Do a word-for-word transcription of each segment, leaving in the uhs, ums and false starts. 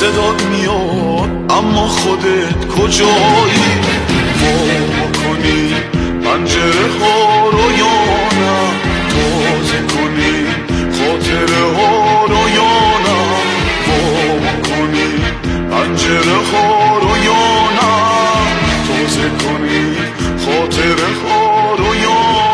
صدات میاد اما خودت کجایی؟ وا کنی پنجره ها رو یا نه، تازه کنی خاطره ها رو یا نه، وا کنی پنجره ها رو یا نه، تازه کنی خاطره ها رو یا نه.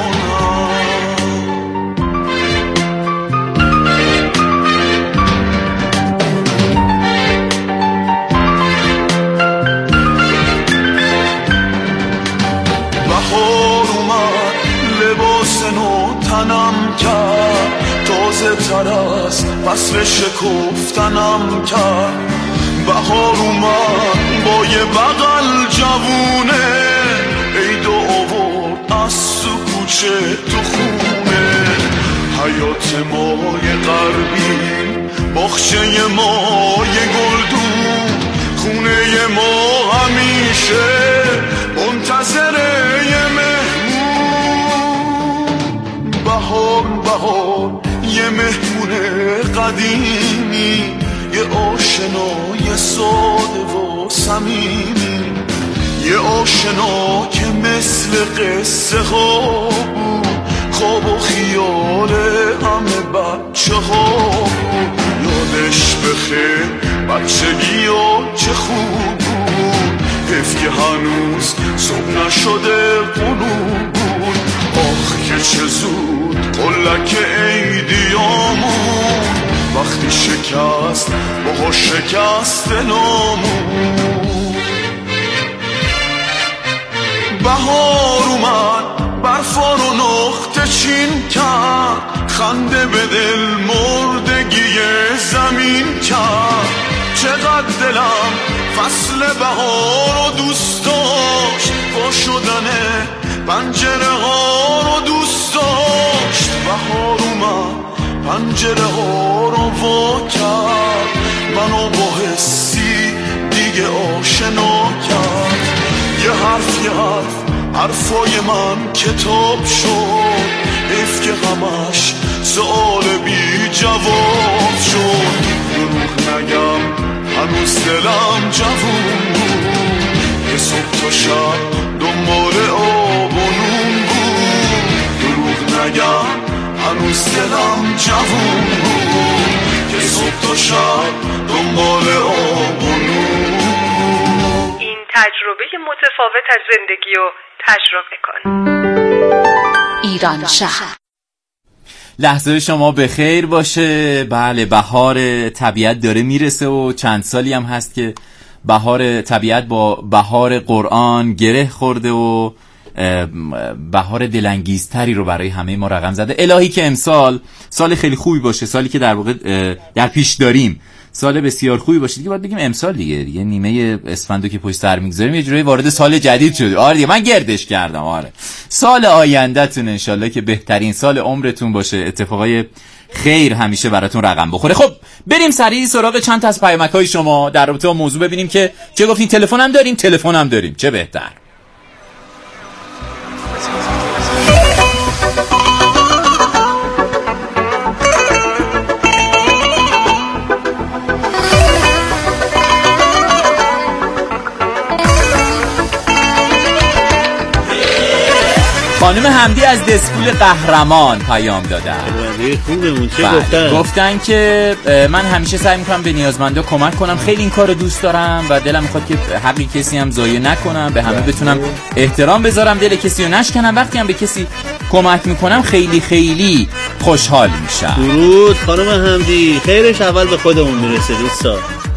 بهار اومد لباس نو تنم کرد، تازه تر از فصل شکفتنم کرد. بهار اومد با یه بغل جوونه، عید و آورد از تو کوچه تو خونه. حیات ما یه غربی، باغچه ما یه گلدون، خونه ما همیشه منتظر یه مهمون. بهار بهار یه مهمون قدیمی، یه آشنای ساده و صمیمی، یه آشنا که مثل قصه ها بود، خواب و خیال همه بچه ها بود. یادش بخیر بچگی ها چه خوب بود، حیف که هنوز صبح نشده غروب بود. آخ که چه زود قلک عیدیامون، وقتی شکست با شکست نامون. بهار اومد برفا رو نقطه چین کرد، خنده به دل مردگی زمین کرد. چقدر دلم فصل بهار رو دوست داشت، با شدن پنجره ها رو دوست داشت. بهار اومد پنجره ها رو وا کرد، منو با حسی دیگه آشنا کرد. یه حرف یه حرف حرفای من کتاب شد، حیف که همش سؤال بی جواب شد. دروغ نگم هنوز دلم جوون بود، یه صبح تا شب دنبال آب و نون بود. دروغ نگم هنوز دلم جوون بود، یه صبح تا شب دنبال آب و نون. این تجربه متفاوت از زندگی رو تجربه کن. ایران شهر. لحظه شما به خیر باشه. بله، بهار طبیعت داره میرسه و چند سالی هم هست که بهار طبیعت با بهار قرآن گره خورده و بهار دلانگیزتری رو برای همه ما رقم زده. الهی که امسال سال خیلی خوبی باشه، سالی که در واقع در پیش داریم سال بسیار خوبی باشه دیگه. باید بگیم امسال دیگه دیگه نیمه اسفندو که پشت سر میگذاریم یه جوری وارد سال جدید شد. آره دیگه من گردش کردم. آره سال آیندهتون انشالله که بهترین سال عمرتون باشه، اتفاقای خیر همیشه براتون رقم بخوره. خب بریم سریع سراغ چند تا از پیامک‌های شما در رابطه با موضوع، ببینیم که چه گفتین. تلفن هم داریم تلفن هم داریم چه بهتر. خانم حمدی از دسکول قهرمان پیام دادن. خوبمون چه گفتن؟ گفتن که من همیشه سعی میکنم به نیازمندا کمک کنم، خیلی این کارو دوست دارم و دلم میخواد که حق کسی هم ضایع نکنم، به همه بتونم احترام بذارم، دل کسی رو نشکنم. وقتی هم به کسی کمک میکنم خیلی خیلی خوشحال میشم. درود خانم حمدی، خیرش اول به خودمون میرسه دوستا.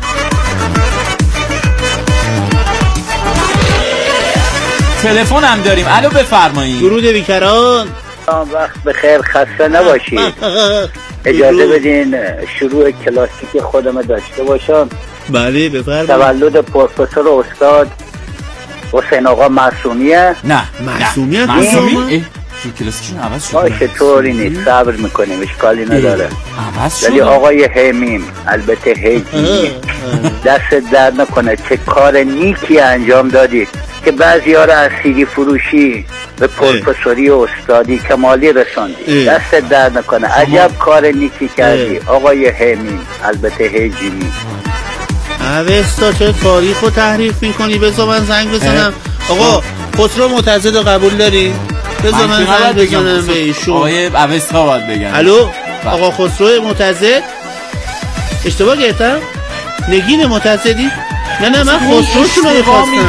تلفن هم داریم. الو بفرمایید. درود بیکران. وقت بخیر، خسته نباشید. اجازه بدین شروع کلاسیک خودم داشته باشم. بله بفرمایید. تولد پروفسور استاد حسین آقا معصومیه. نه معصومیه معصومی کلاسیکشون عوض شد. باشه طوری نیست، صبر میکنیم اشکالی نداره. عوض شد. ولی آقای همیم البته هیچی دست درد نکنه، چه کار نیکی انجام دادید که بعضی ها را از سیدی فروشی به پروفسوری و استادی کمالی رساندی. دست درد نکنه، عجب کار نیکی کردی آقای همیم البته هیجیمی. اوستا چه تاریخ رو تحریف میکنی؟ بذار من زنگ بزنم. آقا خسرو معتضد رو قبول داری؟ بذار من زنگ بزنم به ایشون. آقای اوستا باید بگن. الو آقا خسرو معتضد؟ اشتباه گرفتم؟ نگین معتضدی؟ نه نه من خسروشون رو میخواستم.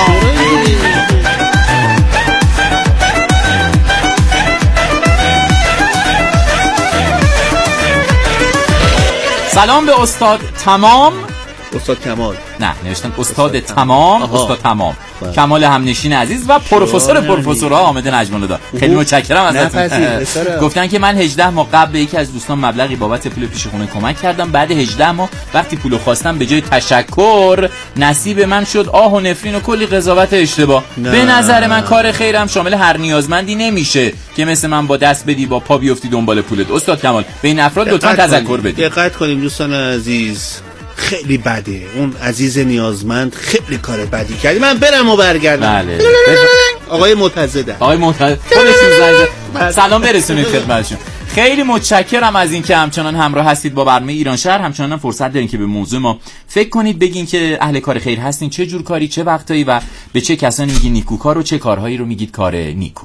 سلام به استاد تمام. استاد کمال. نه نوشتن استاد, استاد تمام. آها. استاد تمام باید. کمال همنشین عزیز و پروفسور پروفسورها حامد نجم‌الله. خیلی متشکرم ازتون. گفتن که من هجده ماه قبل به یکی از دوستان مبلغی بابت پول پیش خونه کمک کردم. بعد هجده ماه وقتی پولو خواستم به جای تشکر نصیب من شد آه و نفرین و کلی قضاوت اشتباه. نه. به نظر من کار خیرم شامل هر نیازمندی نمیشه که مثل من با دست بدی با پا بیفتی دنبال پولت. استاد کمال به این افراد لطفاً تذکر بدید. دقت کنیم دوستان عزیز، خیلی بده. اون عزیز نیازمند خیلی کار بدی کردی. من برم و برگردم. بله. آقای معتضد. آقای معتضد خودشون زنگ سلام برسونید خدمتشون. خیلی متشکرم از اینکه همچنان همراه هستید با برنامه ایران شهر. همچنان فرصت دارین که به موضوع ما فکر کنید، بگین که اهل کار خیر هستین، چه جور کاری، چه وقتایی و به چه کسانی میگین نیکوکار و چه کارهایی رو میگید کار نیکو.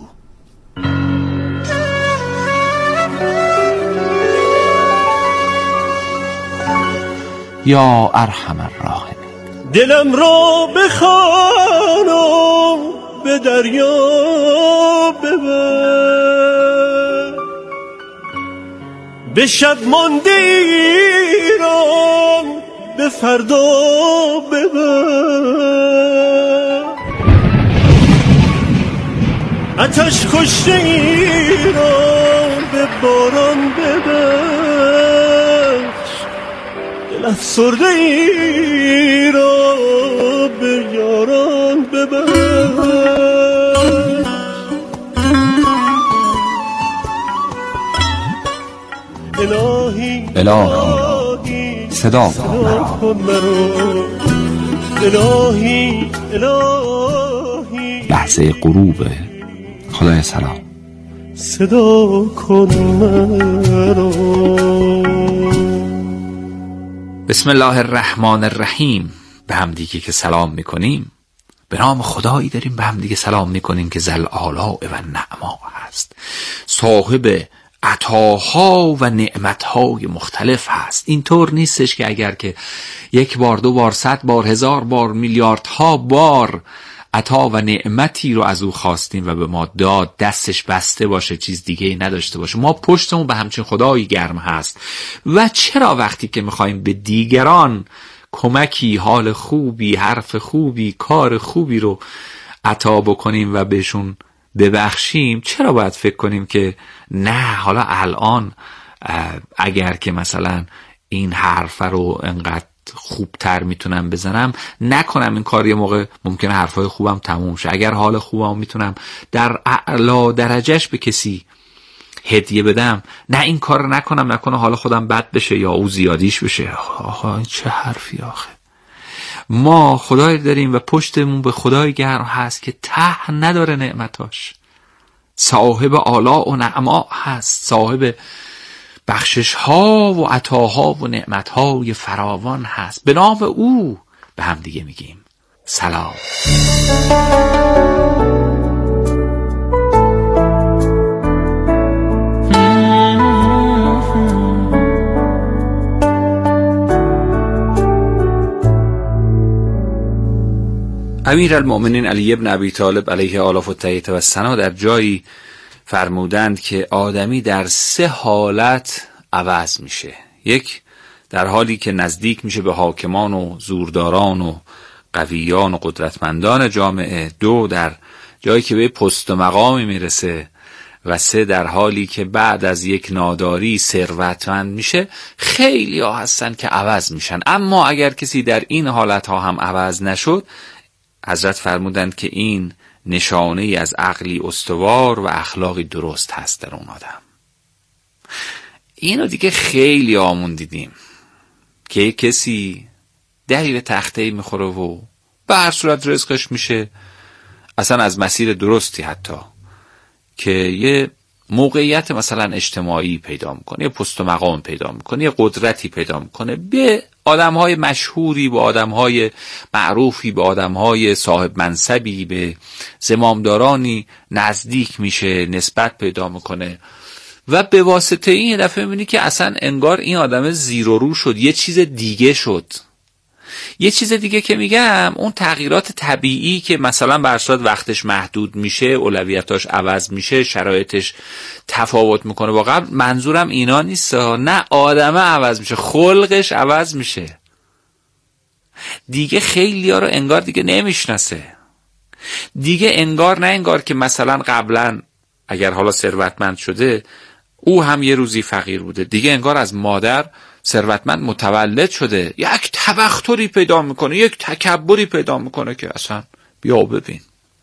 یا ارحم الراحمین. دلم را بخوان و به دریا ببر، به شب مانده ایران به فردا ببر، آتش کشته ایران به باران ببر، افسرده ای را به یاران ببر. الهی الهی صدا کن مرا، الهی الهی لحظه غروب خدای سلام صدا کن مرا. بسم الله الرحمن الرحیم. به هم دیگه که سلام میکنیم به نام خدایی داریم به هم دیگه سلام میکنیم که ذل آلاء و نعما هست، صاحب عطاها و نعمتهای مختلف هست. اینطور نیستش که اگر که یک بار دو بار صد بار هزار بار میلیاردها بار عطا و نعمتی رو از او خواستیم و به ما داد دستش بسته باشه، چیز دیگه ای نداشته باشه. ما پشتمون به همچین خدایی گرم هست. و چرا وقتی که میخوایم به دیگران کمکی، حال خوبی، حرف خوبی، کار خوبی رو عطا بکنیم و بهشون ببخشیم، چرا باید فکر کنیم که نه حالا الان اگر که مثلا این حرف رو انقدر خوبتر میتونم بزنم نکنم این کار، یه موقع ممکنه حرفای خوبم تموم شه. اگر حال خوبم میتونم در اعلا درجهش به کسی هدیه بدم، نه این کار نکنم، نکنه حال خودم بد بشه یا او زیادیش بشه. آخه چه حرفی آخه. ما خدای داریم و پشتمون به خدای گرم هست که ته نداره نعمتاش، صاحب آلاء و نعما هست، صاحب بخشش ها و عطاها و نعمت های فراوان هست. به نام او به هم دیگه میگیم سلام. امیرالمؤمنین علی ابن ابی طالب علیه آلاف التحیة و الثنا در جایی فرمودند که آدمی در سه حالت عوض میشه. یک، در حالی که نزدیک میشه به حاکمان و زورداران و قویان و قدرتمندان جامعه. دو، در جایی که به پست و مقامی میرسه. و سه، در حالی که بعد از یک ناداری ثروتمند میشه. خیلی ها هستن که عوض میشن، اما اگر کسی در این حالت ها هم عوض نشد، حضرت فرمودند که این نشانه ای از عقلی استوار و اخلاقی درست هست در اون آدم. اینو دیگه خیلی آمون دیدیم که کسی دری به تخته میخوره و به هر صورت رزقش میشه، اصلا از مسیر درستی، حتی که یه موقعیت مثلا اجتماعی پیدا میکنه، یه پست و مقام پیدا میکنه، یه قدرتی پیدا میکنه، به آدم‌های مشهوری به آدم‌های معروفی، به آدم‌های صاحب منصبی، به زمامدارانی نزدیک میشه، نسبت پیدا میکنه و به واسطه این یه دفعه میبینی که اصلا انگار این آدم زیر و رو شد، یه چیز دیگه شد. یه چیز دیگه که میگم اون تغییرات طبیعی که مثلا بر اساس وقتش محدود میشه، اولویتاش عوض میشه، شرایطش تفاوت میکنه با قبل، منظورم اینا نیست، نه، آدمه عوض میشه، خلقش عوض میشه، دیگه خیلی ها رو انگار دیگه نمیشناسه، دیگه انگار نه انگار که مثلا قبلا اگر حالا ثروتمند شده او هم یه روزی فقیر بوده، دیگه انگار از مادر ثروتمند متولد شده، یک تبختری پیدا میکنه، یک تکبری پیدا میکنه که اصلا بیا ببین.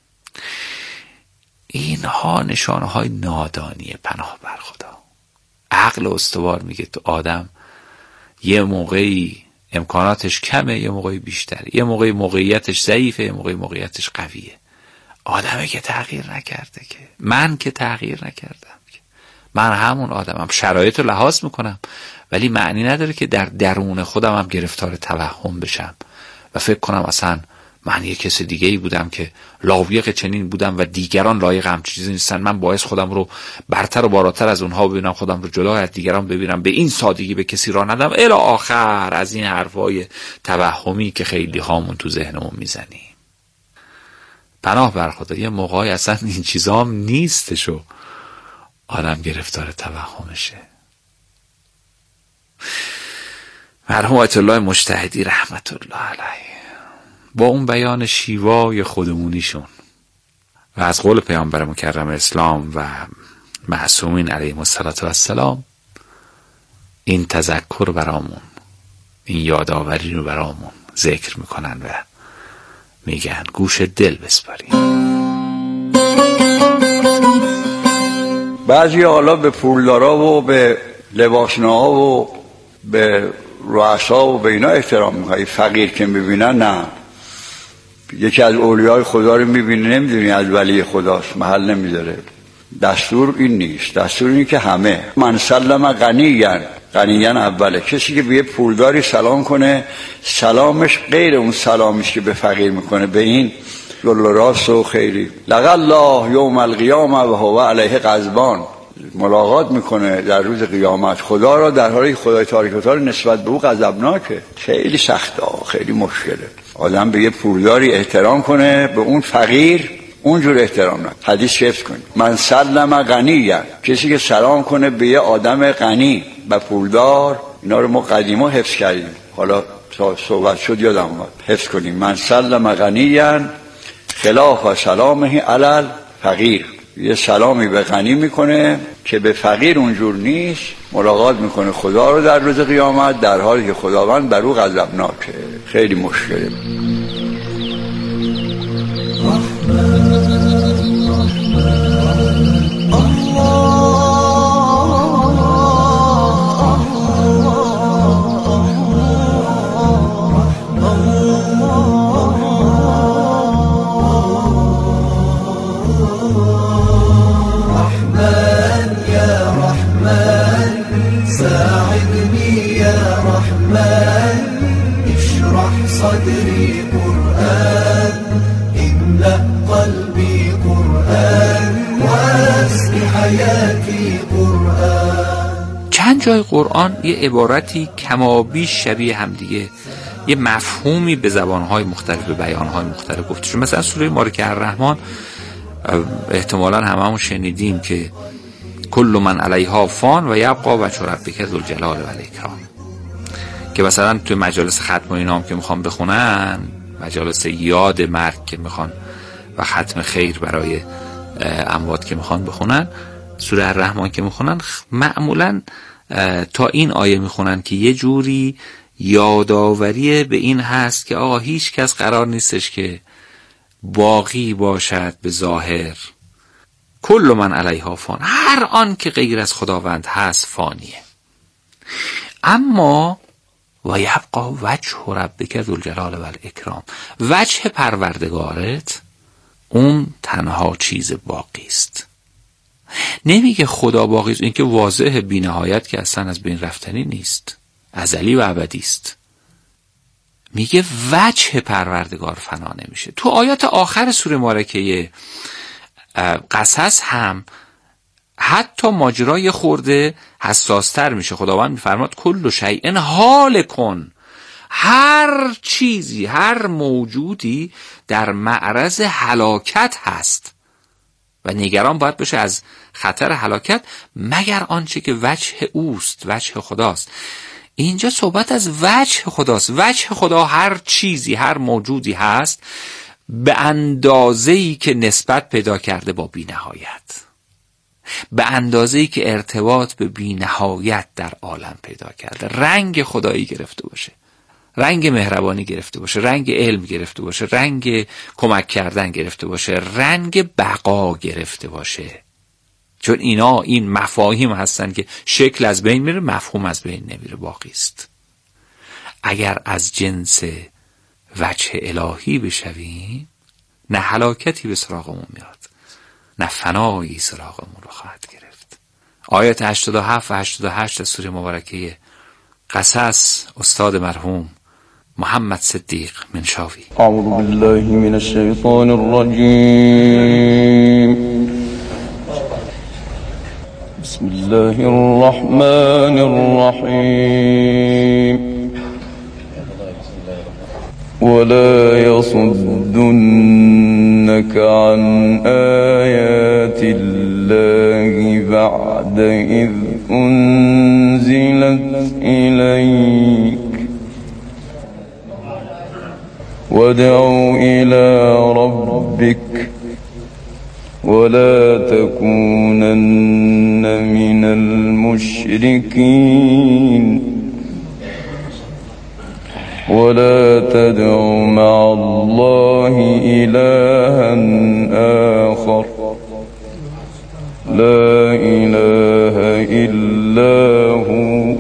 اینها نشانه های نادانیه، پناه بر خدا. عقل استوار میگه تو آدم یه موقعی امکاناتش کمه، یه موقعی بیشتره، یه موقعی موقعیتش ضعیفه، یه موقعی موقعیتش قویه. آدمه که تغییر نکرده، که من که تغییر نکردم، که من همون آدمم، شرایط رو لحاظ میکنم ولی معنی نداره که در درون خودم هم گرفتار توهم بشم و فکر کنم اصلا من یه کس دیگه ای بودم که لایق چنین بودم و دیگران لایق هم چیزی نیستن، من باعث خودم رو برتر و بالاتر از اونها ببینم، خودم رو جلوی از دیگران ببینم، به این سادگی به کسی راه ندم الی آخر از این حرفای توهمی که خیلی هامون تو ذهنمون میزنیم. پناه بر خدا، یه موقعی اصلا این چیزا هم نیستش و آدم گرفتار توهمشه. مرحوم آیت الله مجتهدی رحمت الله علیه با اون بیان شیوای خودمونیشون و از قول پیامبر مکرم اسلام و معصومین علیهم السلام این تذکر برامون، این یادآوری رو برامون ذکر میکنن و میگن گوش دل بسپاریم. بعضی حالا به پولدارا و به لباسناها و به رؤسا و به اینا احترام میکنن، فقیر که میبینن نه. یکی از اولیای خدا رو میبینی نمیدونی از ولی خداست، محل نمیذاره. دستور این نیست، دستور این که همه من سلم غنیان، غنیان اوله، کسی که به یه پولداری سلام کنه سلامش غیر اون سلامش که به فقیر میکنه، به این گل راست و خیری. لقد الله یوم القیامه و هو علیه غضبان، ملاقات میکنه در روز قیامت خدا را در حالی خدای تاریک و تاریک نسبت به او غضبناکه. خیلی سخته، خیلی مشکله آدم به یه پولداری احترام کنه، به اون فقیر اونجور احترام نه. حدیث حفظ کنید، من سلم غنیان، کسی که سلام کنه به یه آدم غنی و پولدار، اینا رو ما قدیما حفظ کردیم، حالا تا صحبت شد یادم اومد حفظ کنیم. من سلم غنیان خلاف سلامه علی فقیر، یه سلامی به غنی میکنه که به فقیر اونجور نیست، ملاقات میکنه خدا رو در روز قیامت در حالی که خداوند بر او غضبناکه. خیلی مشکله. صدري قرآن املأ قلبي قرآن واسق حياتي قرآن. چند جای قرآن یه عبارتی کمابیش شبیه همدیگه، یه مفهومی به زبانهای مختلف، به بیانهای مختلف گفته شده. مثلا سوره مالک الرحمن احتمالاً هممون شنیدیم که کل من علیها فان و یبقی وجه ربک ذوالجلال و الاکرام، که مثلا توی مجالس ختم و اینا هم که میخوان بخونن، مجالس یاد مرگ که میخوان و ختم خیر برای اموات که میخوان بخونن، سوره الرحمن که میخونن معمولا تا این آیه میخونن که یه جوری یادآوری به این هست که آقا هیچ کس قرار نیستش که باقی باشد به ظاهر، کل من علیها فان، هر آن که غیر از خداوند هست فانیه، اما و یبقی وجه ربک ذوالجلال و الاکرام، وجه پروردگارت اون تنها چیز باقی است. نمیگه خدا باقی است، این که واضحه بی نهایت که اصلا از بین رفتنی نیست، ازلی و ابدی است. میگه وجه پروردگار فنا نمیشه. تو آیات آخر سوره مبارکه قصص هم حتی ماجرای خورده حساستر میشه. خداوند میفرماد کل شیء هالکن، هر چیزی، هر موجودی در معرض هلاکت هست و نگران باید باشه از خطر هلاکت مگر آنچه که وجه اوست، وجه خداست. اینجا صحبت از وجه خداست. وجه خدا هر چیزی، هر موجودی هست به اندازه‌ای که نسبت پیدا کرده با بی‌نهایت، به اندازه‌ای که ارتباط به بی‌نهایت در عالم پیدا کرده، رنگ خدایی گرفته باشه، رنگ مهربانی گرفته باشه، رنگ علم گرفته باشه، رنگ کمک کردن گرفته باشه، رنگ بقا گرفته باشه. چون اینا این مفاهیم هستن که شکل از بین میره، مفهوم از بین نمیره، باقی است. اگر از جنس وجه الهی بشویم نه هلاکتی به سراغمون میاد، نه فنایی سراغمون رو خواهد گرفت. آیات هشتاد و هفت و هشتاد و هشت از سوره مبارکه قصص استاد مرحوم محمد صدیق منشاوی. اعوذ بالله من الشیطان الرجیم. بسم الله الرحمن الرحیم. ولا يصدنك عن آيات الله بعد إذ أنزلت إليك وادع إلى ربك ولا تكونن من المشركين ولا تدع مع الله إلها آخر لا إله إلا هو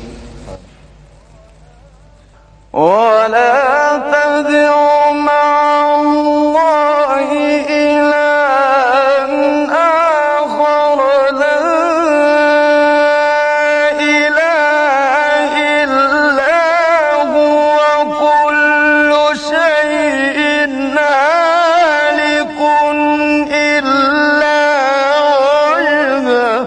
ولا تدع مع الله إلها آخر لا إله إلا هو كل شيء هالك إلا وجهه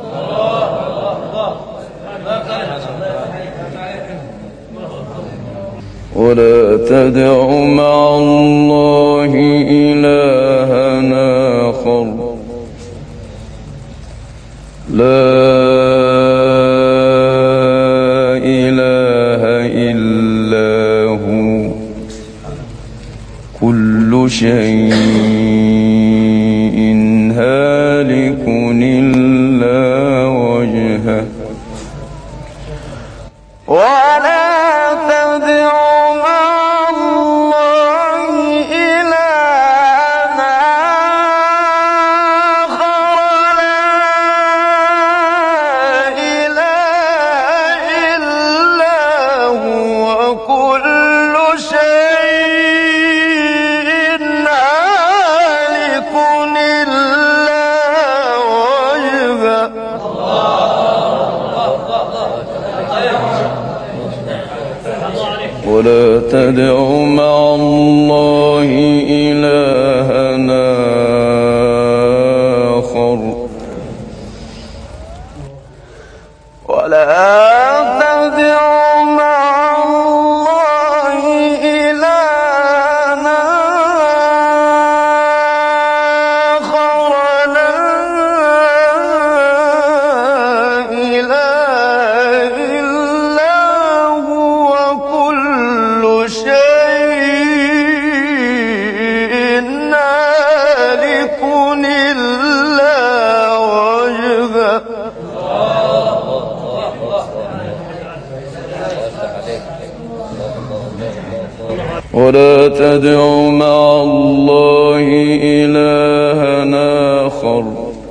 ولا تدع مع الله إلها آخر لا إله إلا هو كل شيء هالك إلا وجهه ولا تدع مع الله إلها آخر لا إله إلا هو كل شيء هالك إلا وجهه ولا تدع مع الله إلها آخر ولا تدع مع الله إلها آخر لا إله إلا هو كل شيء هالك إلا وجهه ولا تدع مع الله إلها آخر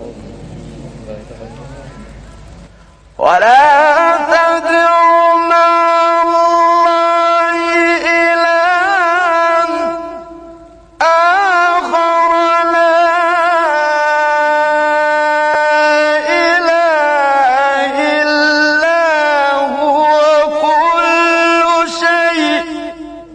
ولا تدع مع الله إلها آخر لا إله إلا هو كل شيء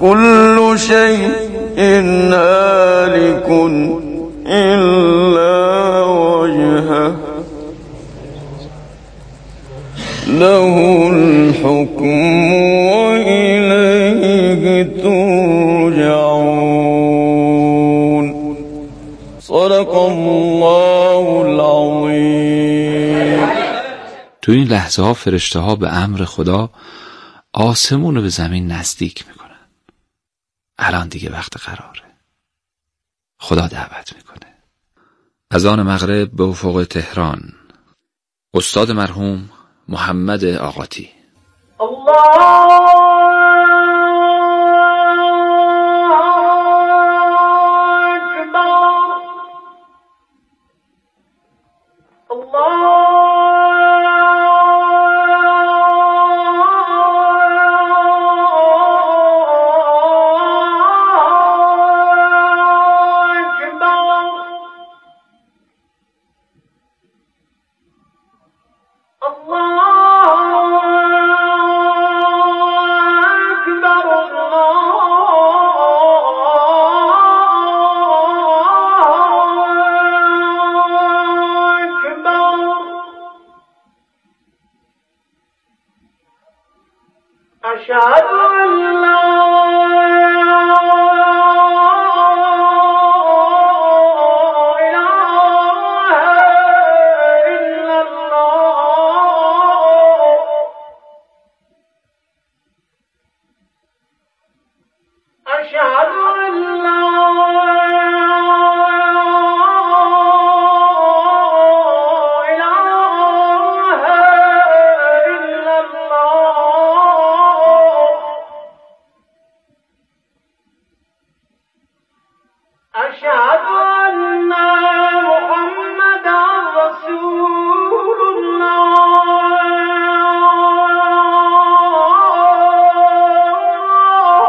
كل شيء هالك إلا وجهه له الحكم وإليه ترجعون. صدق الله العظیم. تو این لحظه ها فرشته ها به امر خدا آسمون رو به زمین نزدیک میکنن. الان دیگه وقت قراره. خدا دعوت میکنه. اذان مغرب به افق تهران. استاد مرحوم محمد آقاتی. الله أشهد أن لا إله إلا الله أشهد أن لا أشهد أن محمدا رسول الله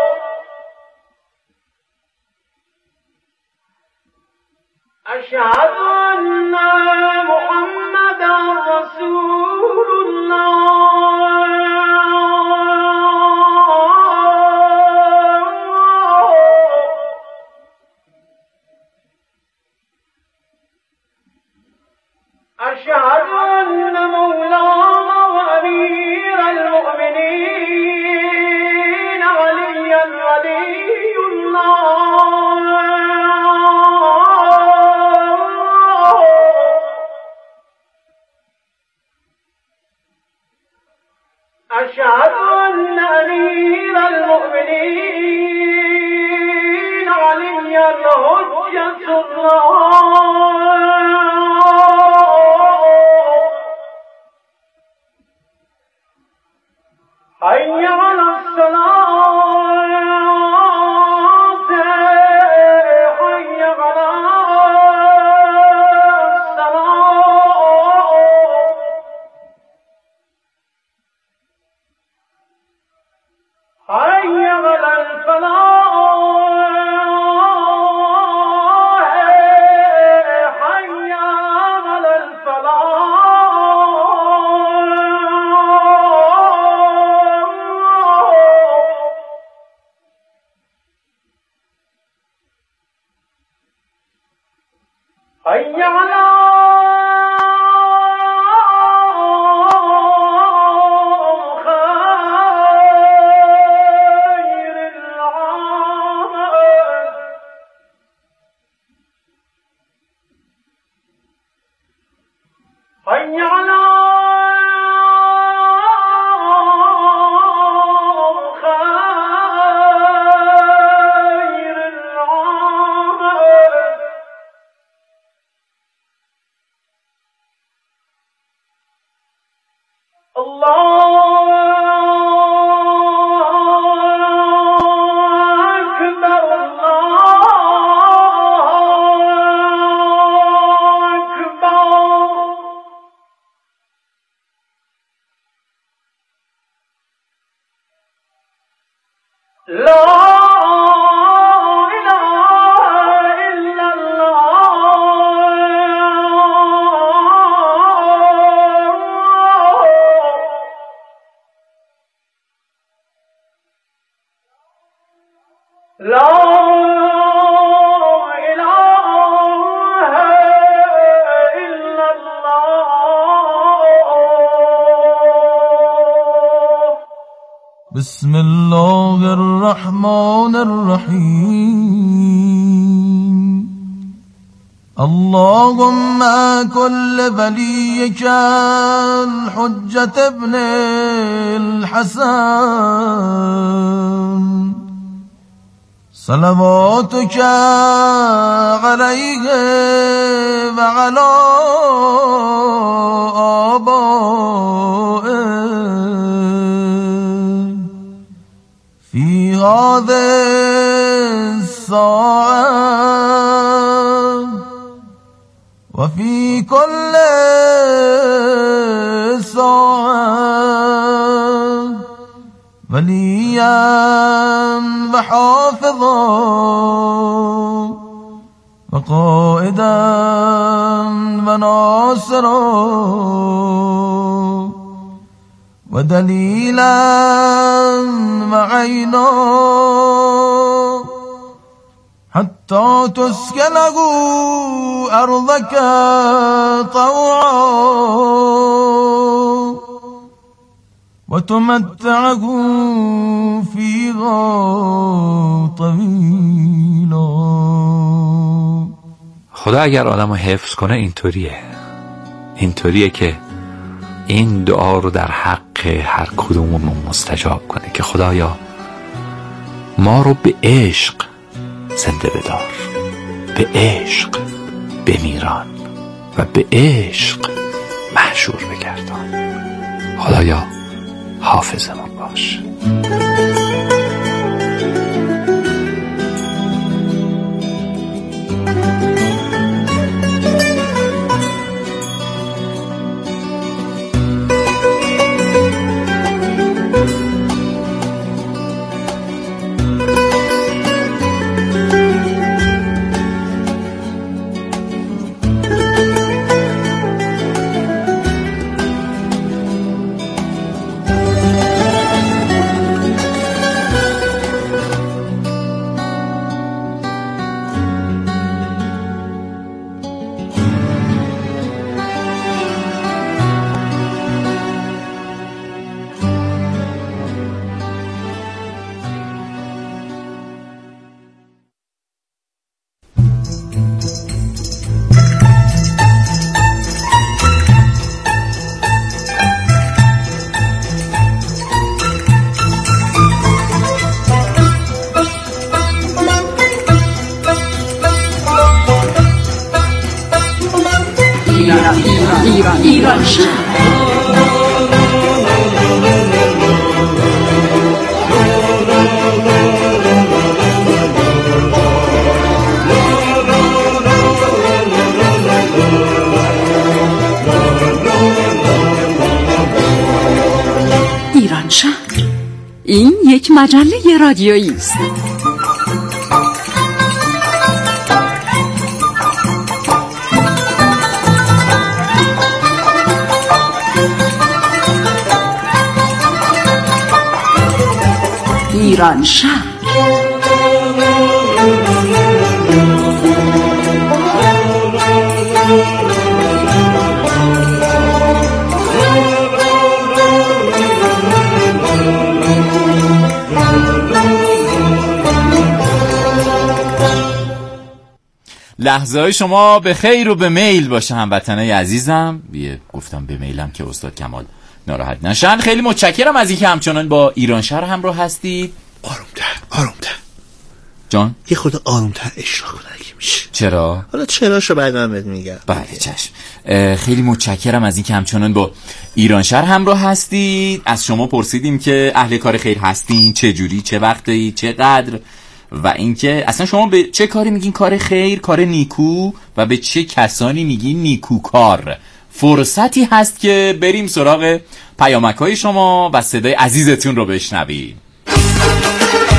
أشهد أن محمدا رسول أشهد أن مولانا وأمير المؤمنين عليا ولي الله أشهد أن أمير المؤمنين عليا حجة الله حي على الصلاة حي على الصلاة حي على الفلاح حي على الفلاح حي على خير العمل حي على خير العمل الله أكبر الله أكبر لا إله إلا الله لا إله إلا الله. بسم الله الرحمن الرحيم. اللهم كل وليك الحجة ابن الحسن صلواتك عليه وعلى آبائه في هذه الساعة وفي كل ساعة وليا وحافظا وقائدا وناصرا ودليلا وعينا حتى تسكنه أرضك طوعا وتمتعه فيها طويلا. خدا اگر آدمو حفظ کنه اینطوریه اینطوریه که این دعا رو در حق هر کدوممون مستجاب کنه که خدایا ما رو به عشق زنده بدار، به عشق بمیران و به عشق محشور بگردان. خدایا حافظمون باش. ایران ایران شهر. ایران شهر این یک مجله رادیویی است. ایران شهر لحظه های شما به خیر و به میل باشه هموطنای عزیزم. بیه گفتم به میلم که استاد کمال ناراحت نشن. خیلی متشکرم از اینکه همچنان با ایران شهر همراه هستید. آرومتر آرومتر جان یه خود آرومتر اجرا کن اگه میشه. چرا؟ حالا چراشو بعد من بهت میگم. بله چشم. خیلی متشکرم از اینکه همچنان با ایران شهر همراه هستید. از شما پرسیدیم که اهل کار خیر هستین، چه جوری، چه وقتی، چقدر، و اینکه اصلا شما به چه کاری میگین کار خیر، کار نیکو، و به چه کسانی میگین نیکوکار. فرصتی هست که بریم سراغ پیامک‌های شما و صدای عزیزتون رو بشنویم.